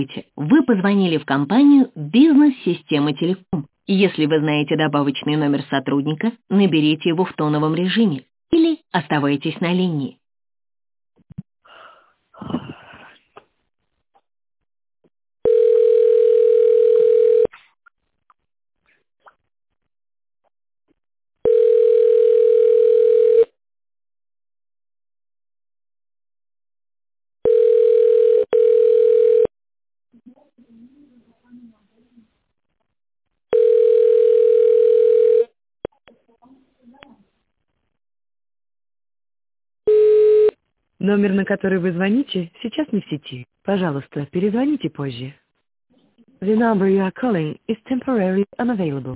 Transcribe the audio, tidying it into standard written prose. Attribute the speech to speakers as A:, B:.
A: Вы позвонили в компанию «Бизнес-система Телеком». Если вы знаете добавочный номер сотрудника, наберите его в тоновом режиме или оставайтесь на линии.
B: Номер, на который вы звоните, сейчас не в сети. Пожалуйста, перезвоните позже. The number you are calling is temporarily unavailable.